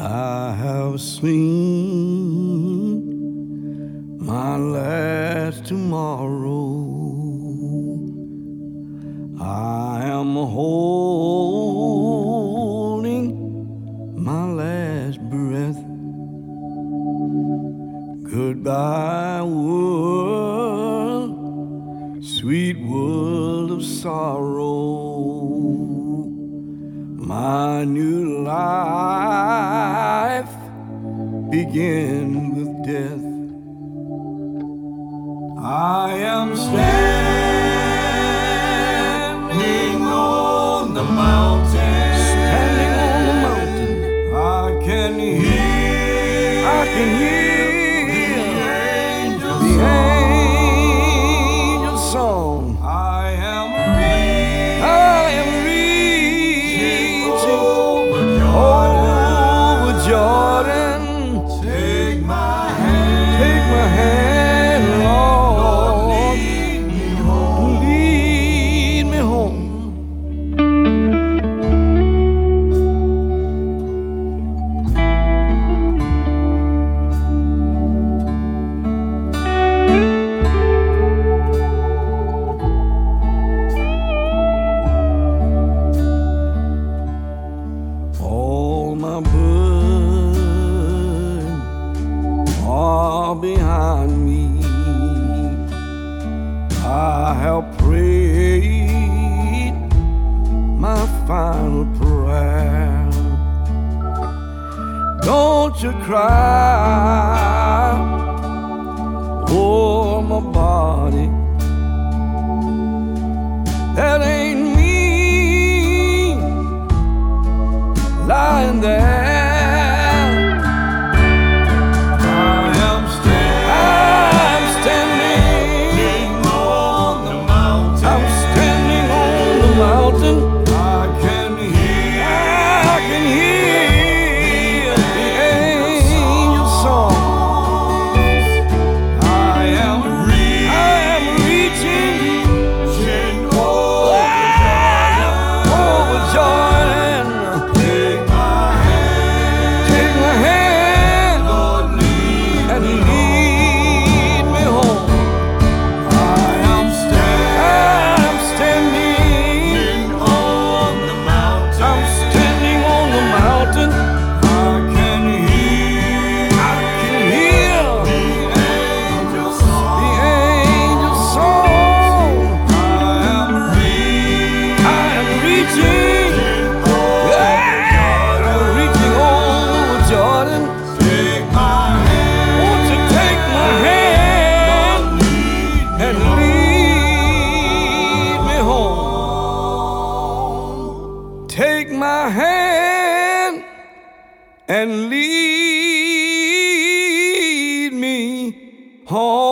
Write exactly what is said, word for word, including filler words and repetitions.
I have seen my last tomorrow. I am holding my last breath. Goodbye, world, sweet world of sorrow. My new life begins with death. I am standing on the mountain. Standing on the mountain. I can hear. I can hear the angel song. Angel song. I am reaching. I am reaching over Jordan. Over Jordan. Take my hand. Take my hand, Lord. Lead me home. Lead me home. All my burdens are behind me. I have prayed my final prayer. Don't you cry over my body. That ain't me lying there. I am standing. I'm standing on the mountain. I'm standing on the mountain. I can hear. I can hear the angel songs. I am reaching. I am reaching over Jordan. Take my hand. Take my hand, Lord, lead and lead me home. I am standing. I'm standing on the mountain. I'm standing on the mountain. I can hear. I can hear the angel song. The angel song. I am reaching. I am reaching. Yeah, I'm reaching over Jordan. Take my hand. Won't you take my hand and lead me home? Take my hand and lead me home.